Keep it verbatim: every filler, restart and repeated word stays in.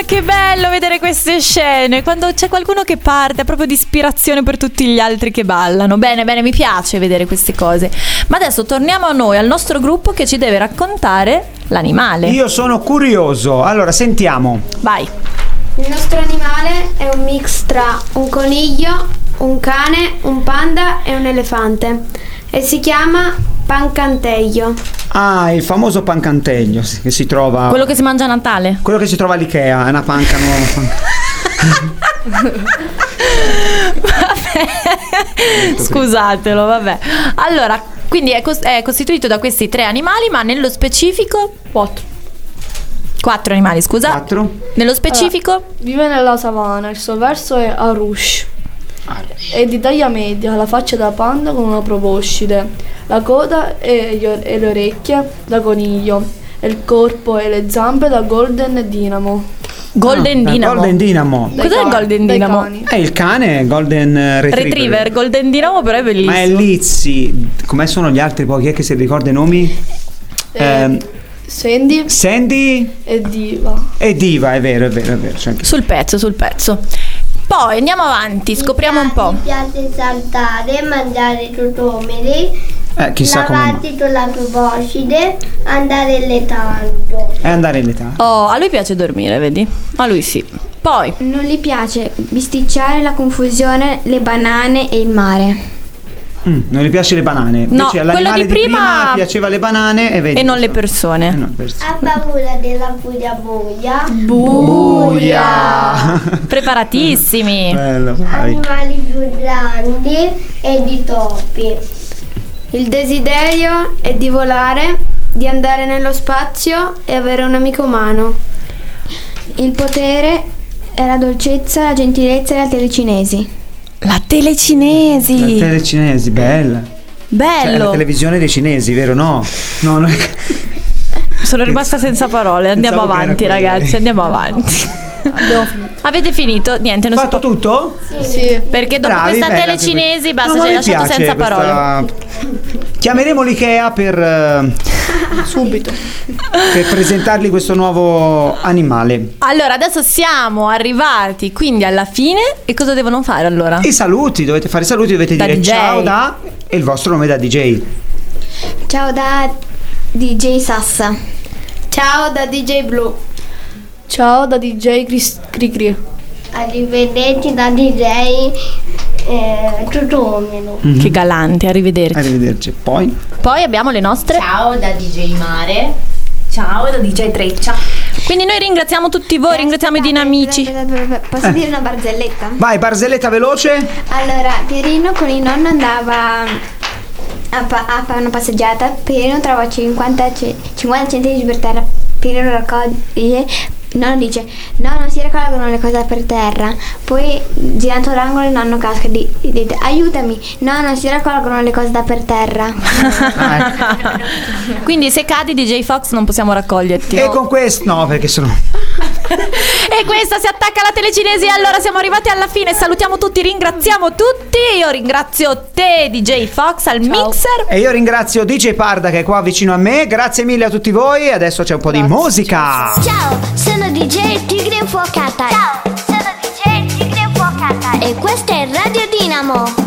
che bello vedere queste scene. Quando c'è qualcuno che parte, è proprio di ispirazione per tutti gli altri che ballano. Bene, bene, mi piace vedere queste cose. Ma adesso torniamo a noi, al nostro gruppo che ci deve raccontare l'animale. Io sono curioso. Allora, sentiamo. Vai. Il nostro animale è un mix tra un coniglio, un cane, un panda e un elefante e si chiama Pancanteglio. Ah, il famoso pancanteglio che si trova. Quello che si mangia a Natale. Quello che si trova all'Ikea, è una panca nuova. Vabbè. Scusatelo, vabbè. Allora, quindi è, cos- è costituito da questi tre animali, ma nello specifico Quattro. quattro animali, scusa. Quattro. Nello specifico Allora, vive nella savana, il suo verso è Arush. È di taglia media, la faccia da panda con una proboscide, la coda e, gli or- e le orecchie da coniglio, e il corpo e le zampe da Golden Dynamo. Golden Ah, Dynamo. Golden Dynamo. Dai Cos'è il cani- Golden dai Dynamo? cani. È il cane Golden Retriever. Retriever, Golden Dynamo però è bellissimo. Ma è Lizzy. Come sono gli altri poi? Chi è che si ricorda i nomi? Eh, Ehm, Sandy Sandy e Diva. e Diva, è vero, è vero, è vero. C'è anche... Sul pezzo, sul pezzo. Poi andiamo avanti, scopriamo un po'. Mi piace saltare, mangiare tutomeri, Eh, chissà come. lavarti con la proboscide, andare letando. È andare in età. Oh, a lui piace dormire, vedi? A lui sì. Poi, Non gli piace bisticciare, la confusione, le banane e il mare. Mm, non gli piace le banane. No, Invece all'animale quello di di prima... prima piaceva le banane e vedi. e non le persone. Eh, no, pers- Ha paura della furia buia. Buia. Preparatissimi. Bello, vai. Animali più grandi e di topi. Il desiderio è di volare, di andare nello spazio e avere un amico umano. Il potere è la dolcezza, la gentilezza e la telecinesi. La telecinesi. La tele cinesi, bella. Cioè, Bello. la televisione dei cinesi, vero? No, no, no. Sono rimasta senza parole. Andiamo Pensavo che avanti, era quello. ragazzi. Andiamo avanti. Abbiamo finito. Avete finito? Niente, non si Fatto può. tutto? Sì. Perché dopo Bravi, questa bella, telecinesi che- basta, No, ci hai mi lasciato piace senza questa- parole. Chiameremo l'Ikea per, eh, Subito. per presentargli questo nuovo animale. Allora, adesso siamo arrivati quindi alla fine. E cosa devono fare allora? I saluti, dovete fare i saluti, dovete Da dire D J. ciao da e il vostro nome da D J. Ciao da D J Sassa. Ciao da D J Blue. Ciao da D J Chris- Cricri. Arrivederci da D J eh, Tutomero. Che galanti, arrivederci. Arrivederci. Poi Poi abbiamo le nostre. Ciao da D J Mare. Ciao da D J Treccia. Quindi noi ringraziamo tutti voi, ringraziamo i dinamici. Posso dire una barzelletta? vai, barzelletta veloce. Allora, Pierino con il nonno andava a, pa- a fare una passeggiata. Pierino trova cinquanta, ce- cinquanta centesimi per terra. Pierino raccoglie. Il nonno dice: no, non si raccolgono le cose per terra. Poi girando l'angolo il nonno casca e di- dice: aiutami. No, non si raccolgono le cose da per terra. Quindi se cadi D J Fox non possiamo raccoglierti. E con questo no, perché sono E questa si attacca alla telecinesi. Allora siamo arrivati alla fine. Salutiamo tutti, ringraziamo tutti. Io ringrazio te D J Fox al mixer. E io ringrazio D J Parda che è qua vicino a me. Grazie mille a tutti voi. Adesso c'è un po' di musica. Ciao, sono D J Tigre Infuocata. Ciao, sono D J Tigre Infuocata. E questa è Radio Dinamo.